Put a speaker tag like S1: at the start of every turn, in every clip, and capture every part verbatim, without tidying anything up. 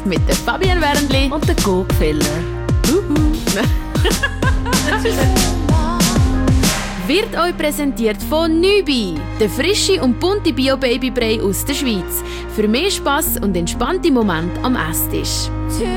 S1: mit der Fabienne Wernli
S2: und der Gogfeller.
S1: Wird euch präsentiert von Nübi, der frische und bunte Bio-Babybrei aus der Schweiz. Für mehr Spass und entspannte Momente am Esstisch.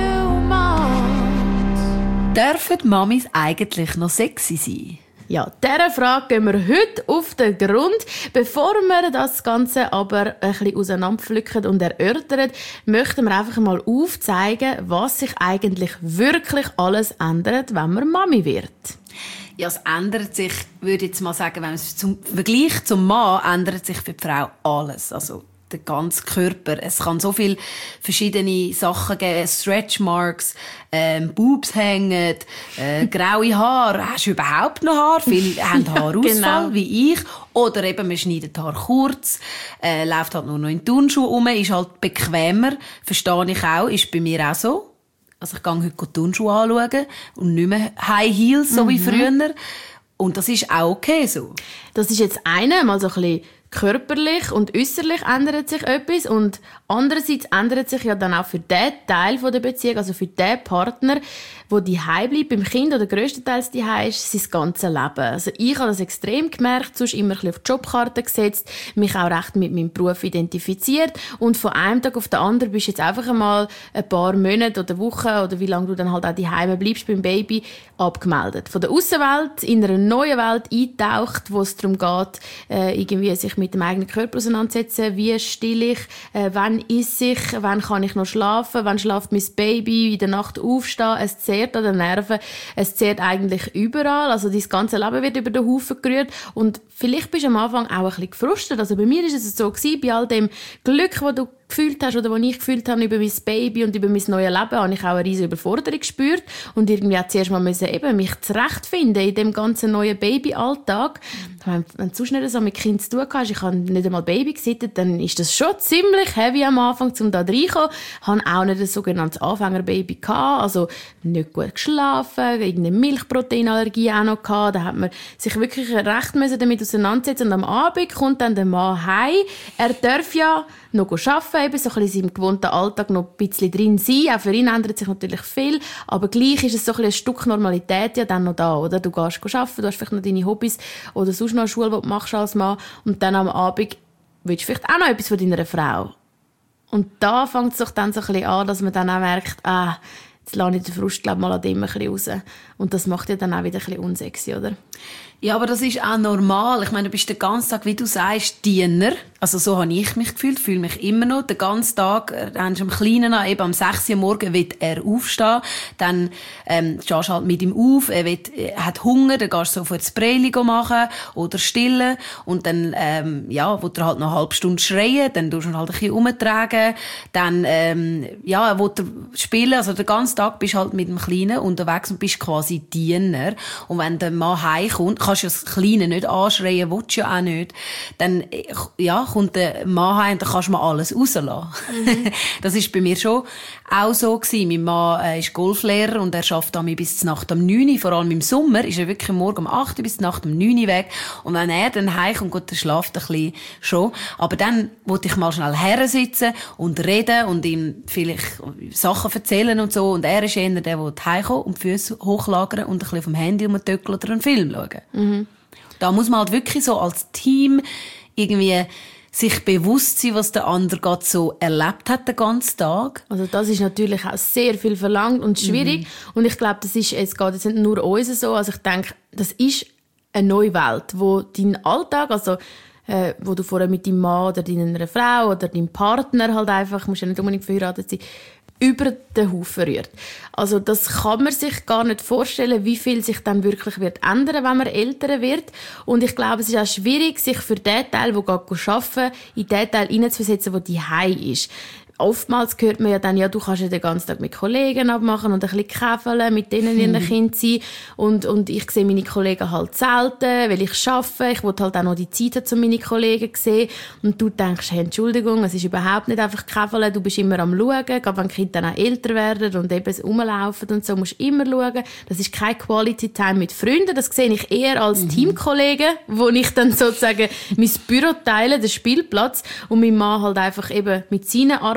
S2: Dürfen Mamis eigentlich noch sexy sein?
S1: Ja, dieser Frage gehen wir heute auf den Grund. Bevor wir das Ganze aber ein bisschen auseinanderpflücken und erörtern, möchten wir einfach mal aufzeigen, was sich eigentlich wirklich alles ändert, wenn man Mami wird.
S2: Ja, es ändert sich, würde ich jetzt mal sagen, wenn es zum Vergleich zum Mann ändert sich für die Frau alles. Also der ganze Körper. Es kann so viele verschiedene Sachen geben. Stretchmarks, ähm, Boobs hängen, äh, graue Haare. Hast du überhaupt noch Haar? Viele haben Haarausfall, genau. Wie ich. Oder eben, man schneidet die Haare kurz, äh, läuft halt nur noch in Turnschuhe rum, ist halt bequemer. Verstehe ich auch, ist bei mir auch so. Also ich gehe heute Turnschuhe anschauen und nicht mehr High Heels, so mhm. wie früher. Und das ist auch okay so.
S1: Das ist jetzt eine, mal so ein bisschen körperlich und äußerlich ändert sich etwas und andererseits ändert sich ja dann auch für den Teil der Beziehung, also für den Partner, der daheim bleibt, beim Kind oder grösstenteils daheim ist, sein ganzes Leben. Also ich habe das extrem gemerkt, sonst immer ein bisschen auf die Jobkarte gesetzt, mich auch recht mit meinem Beruf identifiziert und von einem Tag auf den anderen bist du jetzt einfach einmal ein paar Monate oder Wochen oder wie lange du dann halt auch daheim bleibst beim Baby, abgemeldet. Von der Aussenwelt in einer neuen Welt eintaucht, wo es darum geht, äh, irgendwie sich mit dem eigenen Körper auseinandersetzen, wie still ich, äh, wann esse ich, wann kann ich noch schlafen, wann schlaft mein Baby, in der Nacht aufstehen, es zehrt an den Nerven, es zehrt eigentlich überall, also dein ganze Leben wird über den Haufen gerührt und vielleicht bist du am Anfang auch ein bisschen gefrustet, also bei mir ist es so gewesen, bei all dem Glück, das du gefühlt hast oder was ich gefühlt habe über mein Baby und über mein neues Leben, habe ich auch eine riesige Überforderung gespürt und irgendwie auch zuerst mal müssen eben mich zurechtfinden in dem ganzen neuen Baby-Alltag. Mhm. Wenn, wenn du sonst nicht so mit Kind zu tun hast, ich habe nicht einmal Baby gesittet, dann ist das schon ziemlich heavy am Anfang, um da reinzukommen. Ich hatte auch nicht ein sogenanntes Anfängerbaby gehabt, also nicht gut geschlafen, irgendeine Milchproteinallergie auch noch gehabt, da hat man sich wirklich recht müssen damit auseinandersetzen und am Abend kommt dann der Mann heim, er darf ja noch arbeiten, eben so ein bisschen in seinem gewohnten Alltag noch ein bisschen drin sein. Auch für ihn ändert sich natürlich viel, aber gleich ist es so ein, ein Stück Normalität ja dann noch da, oder? Du gehst arbeiten, du hast vielleicht noch deine Hobbys oder sonst noch eine Schule, die du machst als Mann und dann am Abend willst du vielleicht auch noch etwas von deiner Frau. Und da fängt es doch dann so ein bisschen an, dass man dann auch merkt, ah, jetzt lasse ich den Frust glaub, mal an dem ein bisschen raus. Und das macht ja dann auch wieder ein bisschen unsexy, oder?
S2: Ja, aber das ist auch normal. Ich meine, du bist den ganzen Tag, wie du sagst, Diener. Also so habe ich mich gefühlt, fühle mich immer noch. Den ganzen Tag, dann am Kleinen an, eben am sechs Uhr morgen wird er aufstehen. Dann ähm, stehst du halt mit ihm auf, er, will, er hat Hunger, dann gehst du sofort das Breili machen oder stillen. Und dann, ähm, ja, will er halt noch eine halbe Stunde schreien, dann tust du ihn halt ein bisschen umtragen. Dann, ähm, ja, will er spielen. Also den ganzen Tag bist du halt mit dem Kleinen unterwegs und bist quasi Diener. Und wenn der Mann heimkommt, kannst du das Kleine nicht anschreien, willst du ja auch nicht. Dann, ja, kommt der Mann heim und dann kannst du mal alles rauslassen. Mhm. Das ist bei mir schon auch so gewesen. Mein Mann äh, ist Golflehrer und er schafft damit bis zur Nacht um neun Uhr. Vor allem im Sommer ist er wirklich morgen um acht Uhr bis zur Nacht um neun Uhr weg. Und wenn er dann heimkommt, gut, der schlaft ein bisschen schon. Aber dann wollte ich mal schnell her sitzen und reden und ihm vielleicht Sachen erzählen und so. Und er ist eher der, der heimkommt und die Füße hochlagern und ein bisschen vom Handy rumtöckeln oder einen Film schauen. Mhm. Da muss man halt wirklich so als Team irgendwie sich bewusst sein, was der andere gerade so erlebt hat den ganzen Tag.
S1: Also das ist natürlich auch sehr viel verlangt und schwierig. Mhm. Und ich glaube, das ist, es geht jetzt nicht nur uns so. Also ich denke, das ist eine neue Welt, wo dein Alltag, also äh, wo du vorher mit deinem Mann oder deiner Frau oder deinem Partner halt einfach, musst ja nicht unbedingt verheiratet sein, über den Haufen rührt. Also das kann man sich gar nicht vorstellen, wie viel sich dann wirklich wird ändern, wenn man älter wird. Und ich glaube, es ist auch schwierig, sich für den Teil, der gerade arbeiten, in den Teil hineinzuversetzen, der daheim ist. Oftmals hört man ja dann, ja, du kannst ja den ganzen Tag mit Kollegen abmachen und ein bisschen käfeln, mit denen ihren hm. Kind sein. Und, und ich sehe meine Kollegen halt selten, weil ich arbeite. Ich will halt auch noch die Zeit haben, um meine Kollegen zu sehen. Und du denkst, hey, Entschuldigung, es ist überhaupt nicht einfach käfeln. Du bist immer am Schauen, gerade wenn die Kinder dann auch älter werden und eben rumlaufen und so, musst du immer schauen. Das ist kein Quality Time mit Freunden. Das sehe ich eher als mhm. Teamkollegen, wo ich dann sozusagen mein Büro teile, den Spielplatz, und mein Mann halt einfach eben mit seinen Arbeiten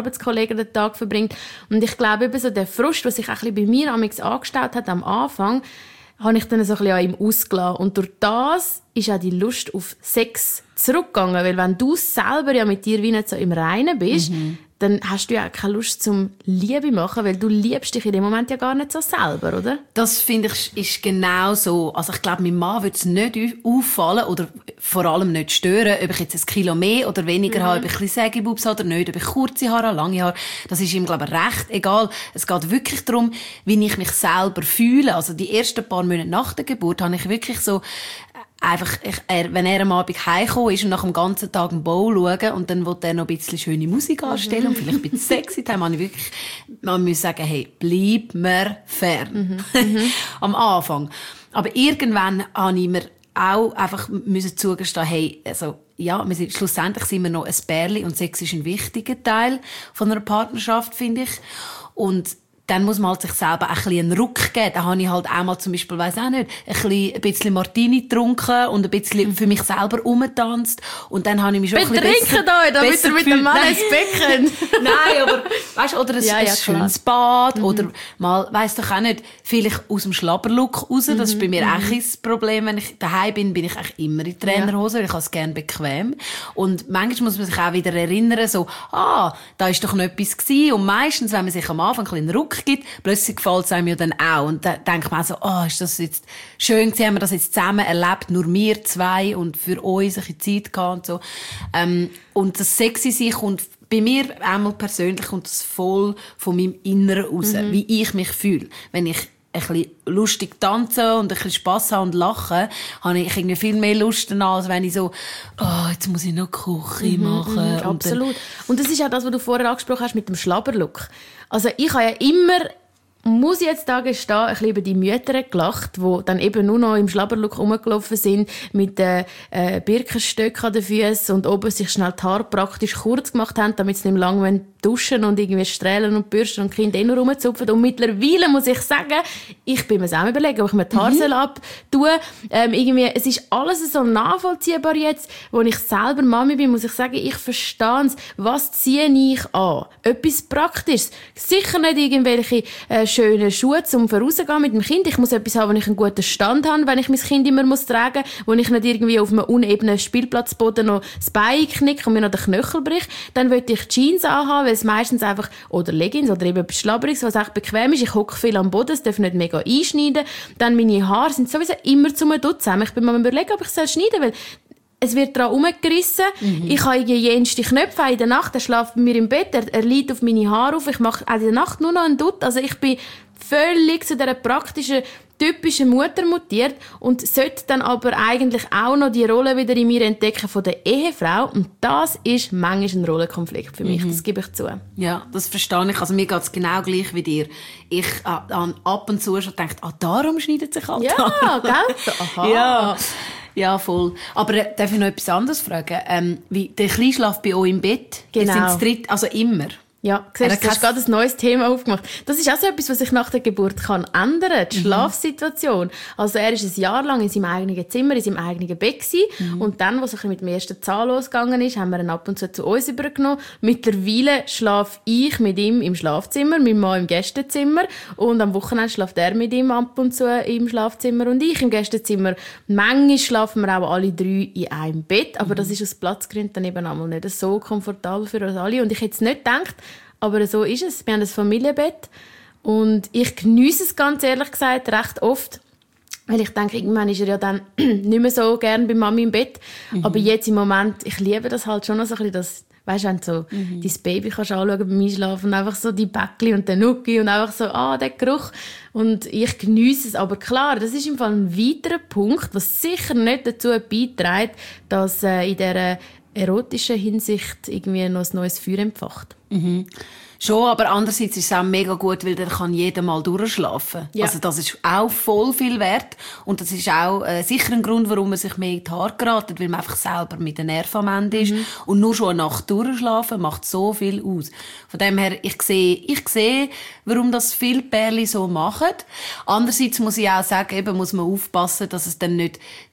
S1: Arbeitskollegen den Tag verbringt. Und ich glaube, eben so der Frust, der sich ein bisschen bei mir angestaut hat am Anfang, habe ich dann so ein bisschen an ihm ausgelassen. Und durch das ist auch die Lust auf Sex zurückgegangen. Weil wenn du selber ja mit dir wie nicht so im Reinen bist, mhm. dann hast du ja auch keine Lust zum Liebe machen, weil du liebst dich in dem Moment ja gar nicht so selber, oder?
S2: Das finde ich ist genau so. Also ich glaube, mein Mann würde es nicht auffallen oder vor allem nicht stören, ob ich jetzt ein Kilo mehr oder weniger mhm. habe, ob ich ein bisschen Sägebubs habe oder nicht, ob ich kurze Haare habe, lange Haare. Das ist ihm, glaube ich, recht egal. Es geht wirklich darum, wie ich mich selber fühle. Also die ersten paar Monate nach der Geburt habe ich wirklich so einfach, ich, er, wenn er am Abend heimgekommen ist und nach dem ganzen Tag einen Bowl schauen und dann will er noch ein bisschen schöne Musik anstellen und vielleicht ein bisschen sexy, dann habe ich wirklich, man muss sagen, hey, bleib mir fern. Mhm. Am Anfang. Aber irgendwann habe ich mir auch einfach müssen zugestehen, hey, also, ja, wir sind, schlussendlich sind wir noch ein Pärchen und Sex ist ein wichtiger Teil von einer Partnerschaft, finde ich. Und dann muss man halt sich selber ein bisschen einen Ruck geben. Da habe ich halt auch mal zum Beispiel, weiss auch nicht, ein bisschen, ein bisschen Martini getrunken und ein bisschen für mich selber rumgetanzt. Und dann habe ich mich schon
S1: Betrinken ein bisschen besser, euch, damit ihr mit dem Mann ins Becken.
S2: Nein, aber, weißt, oder ein,
S1: ja,
S2: ein
S1: ja,
S2: schönes Bad, mhm. oder mal, weiss doch auch nicht, vielleicht aus dem Schlabberlook raus. Mhm. Das ist bei mir mhm. auch ein Problem. Wenn ich daheim bin, bin ich eigentlich immer in Trainerhose, weil ich habe es gerne bequem. Und manchmal muss man sich auch wieder erinnern, so, ah, da ist doch noch etwas gewesen. Und meistens, wenn man sich am Anfang ein bisschen Ruck gibt, plötzlich gefällt es einem ja dann auch. Und da denkt man so, oh, ist das jetzt schön gewesen, haben wir das jetzt zusammen erlebt, nur wir zwei und für uns ein bisschen Zeit gehabt und so. Ähm, und das sexy sein kommt bei mir einmal persönlich kommt das voll von meinem Inneren raus, mhm. wie ich mich fühle. Wenn ich ein bisschen lustig tanzen und ein bisschen Spass haben und lachen, habe ich irgendwie viel mehr Lust danach, als wenn ich so, oh, jetzt muss ich noch Küche
S1: mhm,
S2: machen.
S1: Mhm,
S2: und
S1: absolut. Und das ist auch das, was du vorher angesprochen hast mit dem Schlabberlook. Also ich habe ja immer, muss ich jetzt da gestehen, ein bisschen über die Mütter gelacht, die dann eben nur noch im Schlabberlook rumgelaufen sind, mit den äh, Birkenstöcken an den Füßen und oben sich schnell die Haare praktisch kurz gemacht haben, damit sie nicht lang duschen und irgendwie strahlen und bürsten und die Kinder eh noch rumzupfen. Und mittlerweile muss ich sagen, ich bin mir auch überlegen, ob ich mir die Haare mhm. abtue. Ähm, irgendwie, es ist alles so nachvollziehbar jetzt, wo ich selber Mami bin, muss ich sagen, ich verstehe es. Was ziehe ich an? Etwas Praktisches. Sicher nicht irgendwelche äh, schönen Schuhe, um rauszugehen mit dem Kind. Ich muss etwas haben, wo ich einen guten Stand habe, wenn ich mein Kind immer muss tragen muss, wo ich nicht irgendwie auf einem unebenen Spielplatzboden noch das Bein knicke und mir noch den Knöchel bricht. Dann will ich Jeans anhaben, weil es meistens einfach, oder Leggings oder eben etwas Schlabberiges, was echt bequem ist. Ich hocke viel am Boden, es darf nicht mega einschneiden. Dann meine Haare sind sowieso immer zum Dutzen. Ich bin mir überlegen, ob ich es schneiden soll, weil es wird daran herumgerissen. Mhm. Ich habe jenste Knöpfe in der Nacht. Er schläft bei mir im Bett. Er, er liegt auf meine Haare auf. Ich mache auch in der Nacht nur noch einen Dutt. Also ich bin völlig zu dieser praktischen, typischen Mutter mutiert und sollte dann aber eigentlich auch noch die Rolle wieder in mir entdecken von der Ehefrau. Und das ist manchmal ein Rollenkonflikt für mich. Mhm. Das gebe ich zu.
S2: Ja, das verstehe ich. Also mir geht es genau gleich wie dir. Ich habe äh, ab und zu schon gedacht, ah, darum schneidet sich halt
S1: Ja, gell? Aha.
S2: Ja. Ja, voll. Aber äh, darf ich noch etwas anderes fragen? Ähm, wie, der Kleine schläft bei euch im Bett?
S1: Genau.
S2: Ihr seid dritt, also immer?
S1: Ja, siehst, du hast gerade ein neues Thema aufgemacht. Das ist auch so etwas, was sich nach der Geburt kann ändern, die mhm. Schlafsituation. Also er ist ein Jahr lang in seinem eigenen Zimmer, in seinem eigenen Bett gewesen. Mhm. Und dann, als er mit dem ersten Zahn losgegangen ist, haben wir ihn ab und zu zu uns übergenommen. Mittlerweile schlafe ich mit ihm im Schlafzimmer, mein Mann im Gästezimmer. Und am Wochenende schläft er mit ihm ab und zu im Schlafzimmer und ich im Gästezimmer. Manchmal schlafen wir auch alle drei in einem Bett, aber mhm. das ist aus Platzgründen dann eben einmal nicht so komfortabel für uns alle. Und ich hätte es nicht gedacht, aber so ist es. Wir haben ein Familienbett und ich geniesse es ganz ehrlich gesagt recht oft, weil ich denke, irgendwann ist er ja dann nicht mehr so gern bei Mami im Bett. Mhm. Aber jetzt im Moment, ich liebe das halt schon noch so ein bisschen, dass, weißt du, wenn du so mhm. dein Baby kannst anschauen beim Einschlafen und einfach so die Bäckli und den Nuki und einfach so, ah, der Geruch. Und ich geniesse es. Aber klar, das ist im Fall ein weiterer Punkt, was sicher nicht dazu beiträgt, dass äh, in dieser erotischen Hinsicht irgendwie noch ein neues Feuer entfacht.
S2: Mhm. Schon, aber andererseits ist es auch mega gut, weil dann kann jeder mal durchschlafen. Ja. Also das ist auch voll viel wert. Und das ist auch äh, sicher ein Grund, warum man sich mehr in die Haare geratet, weil man einfach selber mit den Nerven am Ende ist. Mhm. Und nur schon eine Nacht durchschlafen macht so viel aus. Von dem her, ich sehe, ich sehe, warum das viele Pärchen so machen. Andererseits muss ich auch sagen, eben muss man aufpassen, dass es dann nicht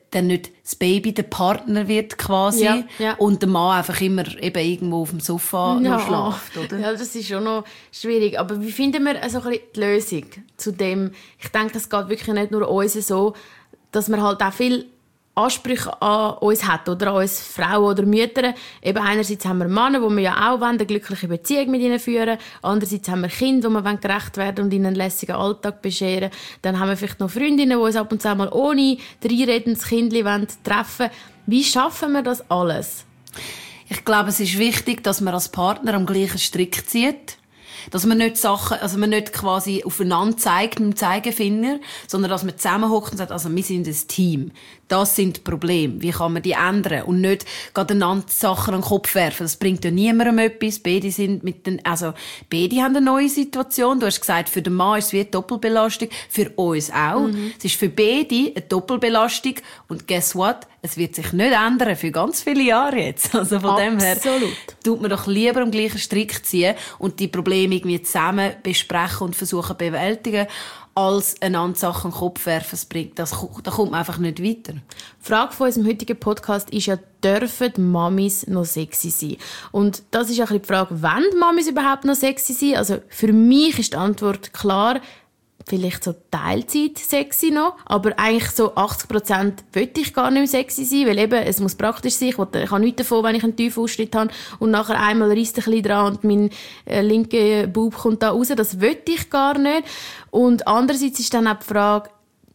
S2: dann nicht das Baby der Partner wird quasi
S1: ja, ja.
S2: und der Mann einfach immer eben irgendwo auf dem Sofa
S1: ja.
S2: noch schläft, oder?
S1: Ja, das ist schon noch schwierig. Aber wie finden wir also ein bisschen die Lösung zu dem? Ich denke, es geht wirklich nicht nur uns so, dass wir halt auch viel Ansprüche an uns hat, oder an uns Frauen oder Mütter. Eben einerseits haben wir Männer, wo wir ja auch wollen, eine glückliche Beziehung mit ihnen führen. Andererseits haben wir Kinder, wo wir gerecht werden und ihnen einen lässigen Alltag bescheren. Dann haben wir vielleicht noch Freundinnen, die uns ab und zu mal ohne Reinreden das Kindchen treffen wollen. Wie schaffen wir das alles?
S2: Ich glaube, es ist wichtig, dass man als Partner am gleichen Strick zieht. Dass man nicht Sachen, also man nicht quasi aufeinander zeigt mit dem Zeigefinger, sondern dass man zusammenhockt und sagt, also wir sind ein Team. Das sind die Probleme. Wie kann man die ändern? Und nicht gerade einander Sachen an den Kopf werfen. Das bringt ja niemandem etwas. Beide sind mit den, also, beide haben eine neue Situation. Du hast gesagt, für den Mann ist es wie eine Doppelbelastung. Für uns auch. Mhm. Es ist für beide eine Doppelbelastung. Und guess what? Es wird sich nicht ändern für ganz viele Jahre jetzt. Also von
S1: Absolut.
S2: dem her tut man doch lieber am gleichen Strick ziehen und die Probleme irgendwie zusammen besprechen und versuchen zu bewältigen, als einander Sachen in den Kopf werfen. Das bringt, das, da kommt man einfach nicht weiter.
S1: Die Frage von unserem heutigen Podcast ist ja, dürfen Mamis noch sexy sein? Und das ist ja die Frage, wollen Mamis überhaupt noch sexy sein? Also für mich ist die Antwort klar, vielleicht so Teilzeit sexy noch, aber eigentlich so achtzig Prozent möchte ich gar nicht mehr sexy sein, weil eben, es muss praktisch sein. Ich, will, ich habe nichts davon, wenn ich einen tiefen Ausschnitt habe und nachher einmal reisst ein bisschen dran und mein äh, linker Bub kommt da raus. Das möchte ich gar nicht. Und andererseits ist dann auch die Frage,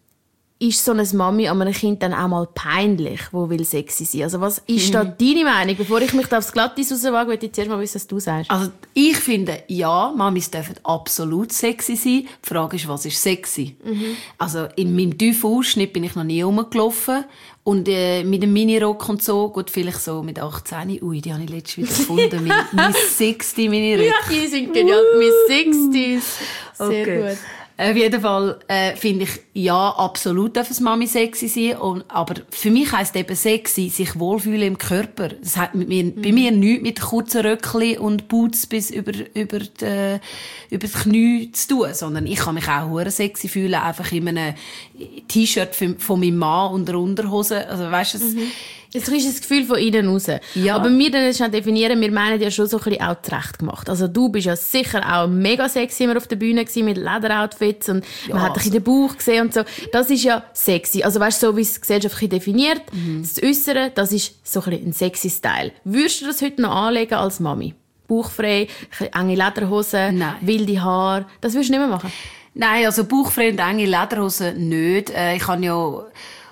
S1: ist so eine Mami an einem Kind dann auch mal peinlich, wo will sexy sein? Also was ist mhm. da deine Meinung? Bevor ich mich da aufs Glatteis rauswage, möchte ich zuerst mal wissen, was du sagst.
S2: Also ich finde, ja, Mamis dürfen absolut sexy sein. Die Frage ist, was ist sexy? Mhm. Also in meinem tiefen Ausschnitt bin ich noch nie rumgelaufen. Und äh, mit dem Minirock und so, gut, vielleicht so mit achtzehn. Ui, die habe ich letztens wieder gefunden. Mein, mein sechzig Minirock.
S1: Ja, die sind genial. Mein sechzig. Sehr
S2: okay. Gut. Auf jeden Fall äh, finde ich, ja, absolut darf es Mami sexy sein. Und, aber für mich heisst eben sexy, sich wohlfühlen im Körper. Das hat mit mir, mhm. bei mir nichts mit kurzen Röckchen und Boots bis über, über, die, über das Knie zu tun. Sondern ich kann mich auch hure sexy fühlen, einfach in einem T-Shirt von meinem Mann und einer Unterhose. Also, weißt du,
S1: mhm. Es ist das Gefühl von innen raus.
S2: Ja.
S1: Aber wir dann schnell definieren, wir meinen ja schon so ein bisschen auch zurecht gemacht. Also du bist ja sicher auch mega sexy immer auf der Bühne gewesen, mit Lederoutfits und ja, man hat dich in den Bauch gesehen und so. Das ist ja sexy. Also weißt du, so wie es gesellschaftlich definiert, mhm. das Äußere, das ist so ein bisschen ein sexy Style. Würdest du das heute noch anlegen als Mami? Bauchfrei, enge Lederhosen,
S2: Nein.
S1: wilde Haare, das würdest du nicht mehr machen?
S2: Nein, also bauchfrei und enge Lederhosen nicht. Äh, ich habe ja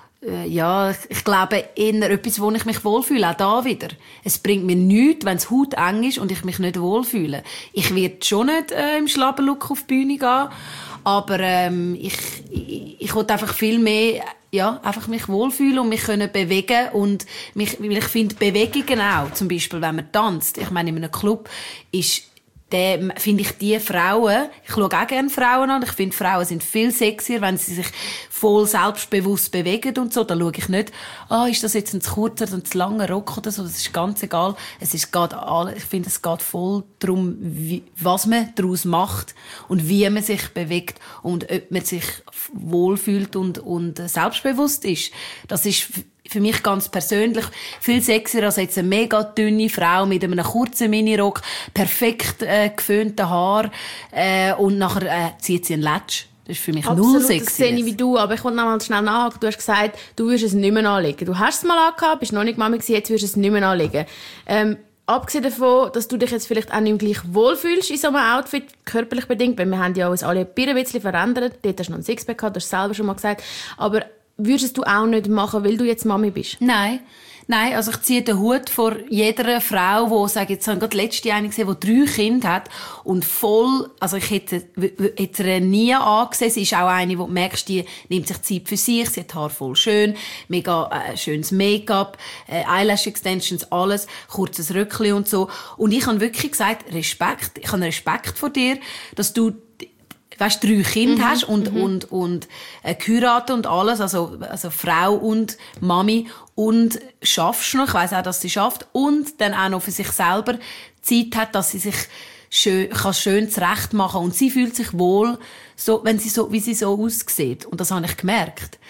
S2: Ja, ich glaube, eher etwas, wo ich mich wohlfühle, auch da wieder. Es bringt mir nichts, wenn es hauteng ist und ich mich nicht wohlfühle. Ich werde schon nicht äh, im Schlabberlook auf die Bühne gehen, aber ähm, ich, ich, ich will einfach viel mehr, ja, einfach mich wohlfühlen und mich können bewegen und mich, ich finde Bewegungen auch, zum Beispiel, wenn man tanzt. Ich meine, in einem Club ist dann finde ich die Frauen, ich schaue auch gerne Frauen an, ich finde, Frauen sind viel sexier, wenn sie sich voll selbstbewusst bewegen und so. Da schaue ich nicht, ah, ist das jetzt ein zu kurzer oder ein zu langer Rock oder so, das ist ganz egal. Es ist geht alle, ich finde, es geht voll darum, wie, was man daraus macht und wie man sich bewegt und ob man sich wohlfühlt und, und selbstbewusst ist. Das ist für mich ganz persönlich viel sexier als jetzt eine mega dünne Frau mit einem kurzen Minirock, perfekt äh, geföhnten Haar äh, und nachher äh, zieht sie einen Latsch. Das ist für mich
S1: Absolut,
S2: null sexy.
S1: Das sehe ich wie du, aber ich wollte noch mal schnell nachhaken. Du hast gesagt, du würdest es nicht mehr anlegen. Du hast es mal angehabt, bist noch nicht Mami gewesen, jetzt würdest du es nicht mehr anlegen. Ähm, abgesehen davon, dass du dich jetzt vielleicht auch nicht gleich wohlfühlst in so einem Outfit, körperlich bedingt, weil wir haben ja uns alle ein bisschen verändert. Dort hast du noch ein Sixpack gehabt, das hast du selber schon mal gesagt. Aber würdest du auch nicht machen, weil du jetzt Mami bist?
S2: Nein. Nein, also ich ziehe den Hut vor jeder Frau, die, sage jetzt, ich habe gerade letzte eine gesehen, die drei Kinder hat und voll, also ich hätte, hätte ihr nie angesehen. Sie ist auch eine, wo du merkst, die nimmt sich Zeit für sich, sie hat die Haare voll schön, mega äh, schönes Make-up, äh, Eyelash-Extensions, alles, kurzes Röckchen und so. Und ich habe wirklich gesagt, Respekt, ich habe Respekt vor dir, dass du weißt, drei Kinder mhm, hast und, mhm. und, und, äh, geheiratet und alles, also, also Frau und Mami und schaffst noch, ich weiss auch, dass sie schafft und dann auch noch für sich selber Zeit hat, dass sie sich schön, kann schön zurecht machen und sie fühlt sich wohl, so, wenn sie so, wie sie so aussieht. Und das habe ich gemerkt.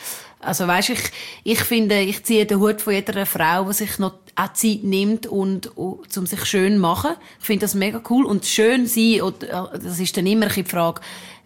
S2: Also weisst, ich, ich finde, ich ziehe den Hut von jeder Frau, die sich noch auch Zeit nimmt, und, und, um sich schön zu machen. Ich finde das mega cool. Und schön sein, oder, das ist dann immer die Frage,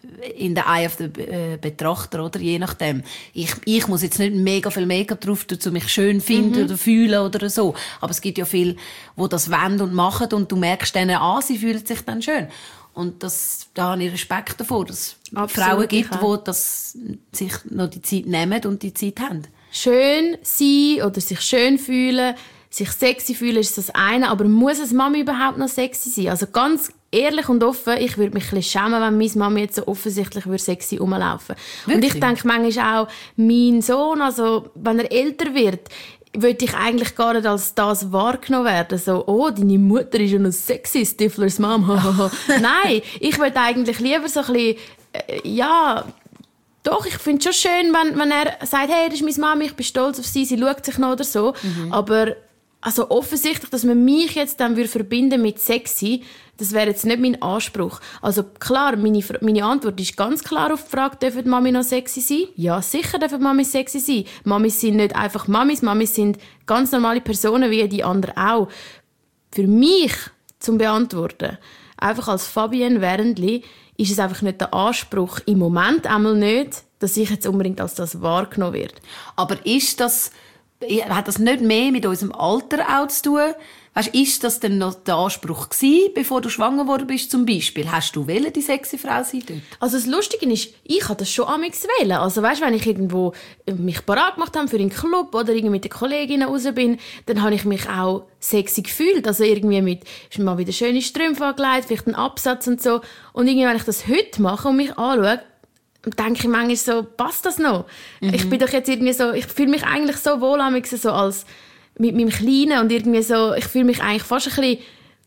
S2: in der Eye of the äh, Betrachter, oder? Je nachdem. Ich, ich muss jetzt nicht mega viel Make-up drauf tun, um mich schön finden mhm. oder fühlen oder so. Aber es gibt ja viele, die das wollen und machen, und du merkst denen an, sie fühlen sich dann schön. Und das, da habe ich Respekt davor, dass es Frauen gibt, die das, sich noch die Zeit nehmen und die Zeit haben.
S1: Schön sein oder sich schön fühlen, sich sexy fühlen ist das eine, aber muss eine Mami überhaupt noch sexy sein? Also ganz ehrlich und offen, ich würde mich ein bisschen schämen, wenn meine Mami jetzt so offensichtlich sexy rumlaufen würde. Und ich denke manchmal auch, mein Sohn, also wenn er älter wird, würde ich eigentlich gar nicht als das wahrgenommen werden. So, oh, deine Mutter ist ja noch sexy, Stiflers Mom. Nein, ich würde eigentlich lieber so ein bisschen, äh, ja, doch, ich finde es schon schön, wenn, wenn er sagt, hey, das ist meine Mami, ich bin stolz auf sie, sie schaut sich noch oder so. Mhm. Aber also offensichtlich, dass man mich jetzt dann würde verbinden mit sexy, das wäre jetzt nicht mein Anspruch. Also klar, meine, meine Antwort ist ganz klar auf die Frage, dürfen Mami noch sexy sein? Ja, sicher dürfen Mami sexy sein. Mamis sind nicht einfach Mamis, Mamis sind ganz normale Personen wie die anderen auch. Für mich zum Beantworten, einfach als Fabienne Wernli, ist es einfach nicht der Anspruch, im Moment einmal nicht, dass ich jetzt unbedingt als das wahrgenommen werde.
S2: Aber ist das, hat das nicht mehr mit unserem Alter auch zu tun? Weißt, ist das denn noch der Anspruch gewesen, bevor du schwanger geworden bist, zum Beispiel? Hast du wollen, die sexy Frau sein dort?
S1: Also das Lustige ist, ich habe das schon amigs wählen. Also weißt, wenn ich irgendwo mich parat gemacht habe für einen Club oder irgendwie mit den Kolleginnen raus bin, dann habe ich mich auch sexy gefühlt. Also irgendwie mit, ist mal wieder schöne Strümpfe angelegt, vielleicht einen Absatz und so. Und irgendwie, wenn ich das heute mache und mich anschaue, denke ich manchmal so, passt das noch? Mhm. Ich bin doch jetzt irgendwie so, ich fühle mich eigentlich so wohl amigs so als mit meinem Kleinen und irgendwie so, ich fühle mich eigentlich fast ein bisschen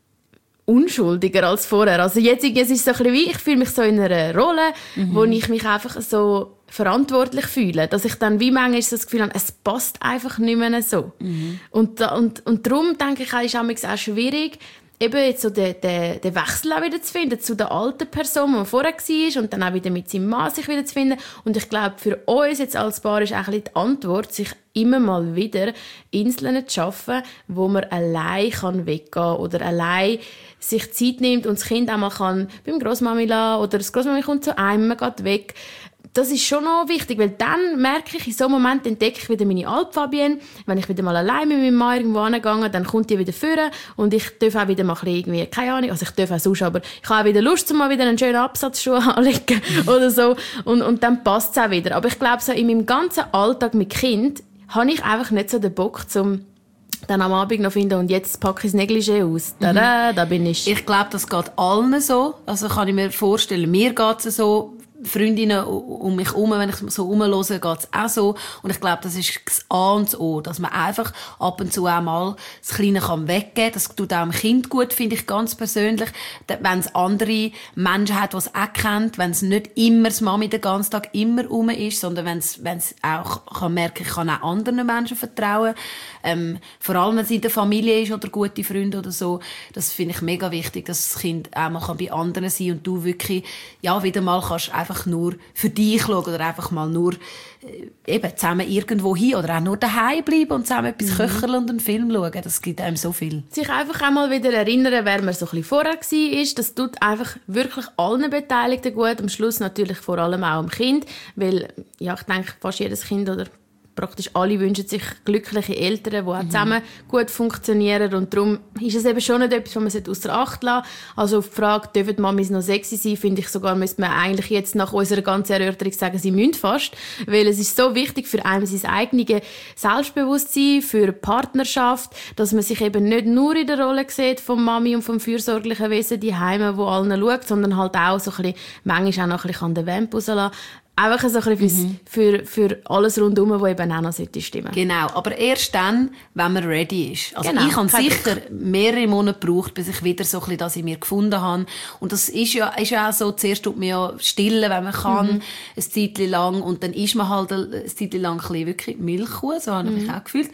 S1: unschuldiger als vorher. Also jetzt ist es so ein bisschen wie, ich fühle mich so in einer Rolle, mhm. wo ich mich einfach so verantwortlich fühle, dass ich dann wie manchmal so das Gefühl habe, es passt einfach nicht mehr so. Mhm. Und, und, und darum denke ich, ist es auch schwierig, eben jetzt so den, den, den Wechsel auch wieder zu finden zu der alten Person, die man vorher war, und dann auch wieder mit seinem Mann sich wieder zu finden. Und ich glaube, für uns jetzt als Paar ist auch ein bisschen die Antwort, sich immer mal wieder Inseln zu schaffen, wo man allein kann weggehen kann oder allein sich Zeit nimmt und das Kind auch mal kann beim Grossmami lassen oder das Grossmami kommt zu einem, man geht weg. Das ist schon noch wichtig, weil dann merke ich, in so einem Moment entdecke ich wieder meine alte Fabienne. Wenn ich wieder mal allein mit meinem Mann irgendwo hingehe, dann kommt die wieder führen und ich darf auch wieder mal ein bisschen irgendwie, keine Ahnung, also ich darf auch sonst, aber ich habe auch wieder Lust, mal wieder einen schönen Absatzschuh anlegen oder so, und, und dann passt es auch wieder. Aber ich glaube, so in meinem ganzen Alltag mit Kind habe ich einfach nicht so den Bock, um dann am Abend noch finden, und jetzt packe ich das Negligé aus. Tada, mhm. da bin ich.
S2: Ich glaube, das geht allen so. Also kann ich mir vorstellen, mir geht es so, Freundinnen um mich herum, wenn ich so rumhöre, geht es auch so. Und ich glaube, das ist das A und das O, dass man einfach ab und zu auch mal das Kleine kann weggeben kann. Das tut auch dem Kind gut, finde ich ganz persönlich. Wenn es andere Menschen hat, die es auch kennt, wenn es nicht immer das Mami den ganzen Tag immer rum ist, sondern wenn es, wenn es auch kann merken, ich kann auch anderen Menschen vertrauen. Ähm, vor allem, wenn es in der Familie ist oder gute Freunde oder so. Das finde ich mega wichtig, dass das Kind auch mal bei anderen sein kann und du wirklich, ja, wieder mal kannst einfach nur für dich schauen oder einfach mal nur äh, eben zusammen irgendwo hin oder auch nur daheim bleiben und zusammen etwas mhm. köcheln und einen Film schauen. Das gibt einem so viel.
S1: Sich einfach einmal wieder erinnern, wer man so ein bisschen vorher war, das tut einfach wirklich allen Beteiligten gut. Am Schluss natürlich vor allem auch dem Kind, weil ja, ich denke, fast jedes Kind oder praktisch alle wünschen sich glückliche Eltern, die auch zusammen mhm. gut funktionieren. Und darum ist es eben schon nicht etwas, was man außer Acht lassen sollte. Also auf die Frage, dürfen Mamis noch sexy sein, finde ich sogar, müsste man eigentlich jetzt nach unserer ganzen Erörterung sagen, sie müssen fast. Weil es ist so wichtig für einen sein eigenes Selbstbewusstsein, für die Partnerschaft, dass man sich eben nicht nur in der Rolle sieht vom Mami und vom fürsorglichen Wesen, die Heime, wo allen schaut, sondern halt auch so ein bisschen, manchmal auch noch ein bisschen an den Vamp rauslassen. Einfach so ein bisschen mhm. für, für alles rundherum, was eben auch noch stimmen sollte.
S2: Genau, aber erst dann, wenn man ready ist. Also
S1: genau,
S2: ich habe sicher mehrere Monate gebraucht, bis ich wieder so ein bisschen das in mir gefunden habe. Und das ist ja, ist ja auch so, zuerst tut man ja stillen, wenn man kann, mhm. ein Zeitchen lang. Und dann ist man halt ein Zeitchen lang ein bisschen wirklich Milchkuh, so habe ich mhm. mich auch gefühlt.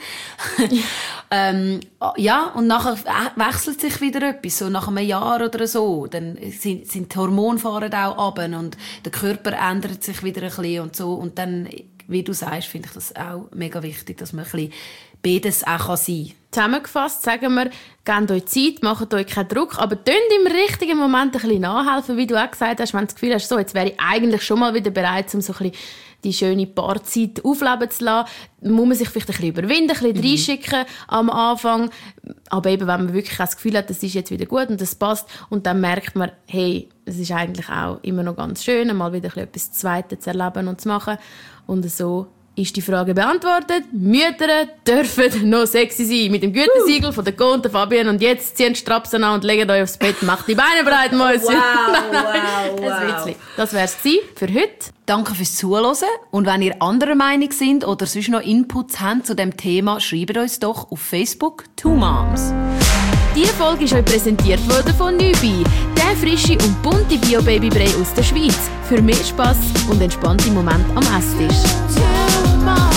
S2: ähm, ja, und nachher wechselt sich wieder etwas, so nach einem Jahr oder so. Dann sind, sind die Hormone fahren auch runter und der Körper ändert sich wieder ein bisschen und so. Und dann wie du sagst, finde ich das auch mega wichtig, dass man ein bisschen beides auch sein kann.
S1: Zusammengefasst sagen wir, gebt euch Zeit, macht euch keinen Druck, aber tönt im richtigen Moment ein bisschen nachhelfen, wie du auch gesagt hast, wenn du das Gefühl hast, so, jetzt wäre ich eigentlich schon mal wieder bereit, um so ein bisschen die schöne Paarzeit aufleben zu lassen, muss man sich vielleicht ein bisschen überwinden, ein bisschen mhm. reinschicken am Anfang. Aber eben, wenn man wirklich das Gefühl hat, das ist jetzt wieder gut und das passt, und dann merkt man, hey, es ist eigentlich auch immer noch ganz schön, mal wieder etwas Zweites zu erleben und zu machen. Und so ist die Frage beantwortet. Mütter dürfen noch sexy sein. Mit dem Gütesiegel uh. von der Co und der Fabian. Und jetzt zieht Strapsen an und legt euch aufs Bett. Macht die Beine breit, Mäuschen.
S2: Wow, wow, wow.
S1: Das wäre es für heute.
S2: Danke fürs Zuhören. Und wenn ihr anderer Meinung seid oder sonst noch Inputs habt zu diesem Thema, schreibt uns doch auf Facebook Two Moms.
S1: Diese Folge ist euch präsentiert worden von Nübi, der frische und bunte Bio-Baby-Brei aus der Schweiz. Für mehr Spass und entspannte Momente am Esstisch.